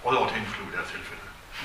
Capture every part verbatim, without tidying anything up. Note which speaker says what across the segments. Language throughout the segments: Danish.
Speaker 1: Rødovre Tennisklub i det her tilfælde.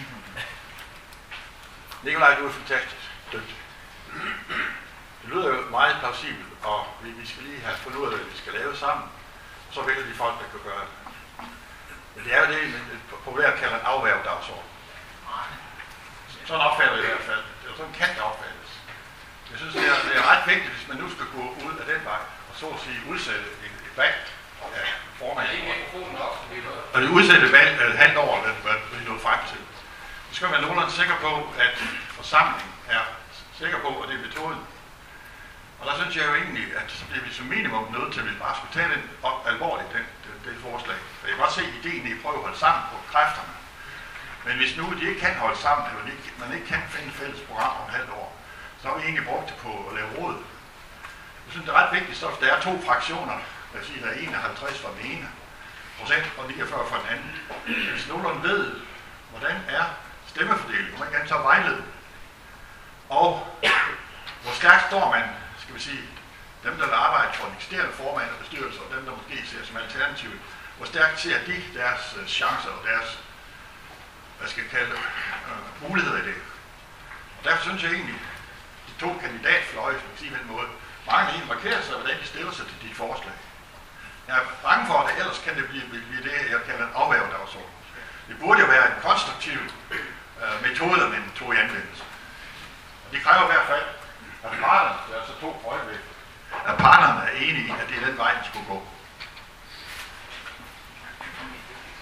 Speaker 1: Nikolaj, du er fantastisk dygtig. Det lyder jo meget plausibelt, og vi, vi skal lige have fundet ud af, hvad vi skal lave sammen, og så vælger de folk, der kan gøre det. Men det er jo det, man populært kalder en afværgedagsorden. Sådan opfatter jeg i hvert fald. Det er sådan kan det opfattes. Jeg synes, det er, det er ret vigtigt, hvis man nu skal gå ud af den vej, og så at sige udsætte en debat af formanden. Og det udsætte valg et halvt år, hvad vi nåede frem til. Så skal man være nogenlunde sikker på, at forsamlingen er sikker på, at det er metoden. Og der synes jeg jo egentlig, at så bliver vi som minimum nødt til, at vi bare skulle tage den op alvorligt, den, det, det forslag. For jeg kan godt se ideen i at prøve at holde sammen på kræfterne. Men hvis nu de ikke kan holde sammen, eller de ikke, man ikke kan finde et fælles program om et halvt år, så har vi egentlig brugt det på at lave råd. Jeg synes, det er ret vigtigt, så der er to fraktioner, der siger, der er enoghalvtreds for den ene procent og niogfyrre for den anden. Hvis nogen ved, hvordan er stemmefordelingen, man kan så vejlede. Og hvor stærkt står man, skal vi sige, dem der vil arbejde for en eksisterende formand og bestyrelse, og dem der måske ser som alternativ, hvor stærkt ser de deres chancer og deres, hvad skal jeg kalde, øh, muligheder i det. Og derfor synes jeg egentlig, de to kandidatfløje, som man sige på den måde, mange egentlig markerer sig, hvordan de stiller sig til dit forslag. Jeg er bange for, at ellers kan det blive, blive det, jeg kalder en afværgedagsorden. Det burde jo være en konstruktiv øh, metode, man tog i anvendelse. Og det kræver i hvert fald, at parterne, der er så to øjeblikke, at parterne er enige i, at det er den vej, den skulle gå.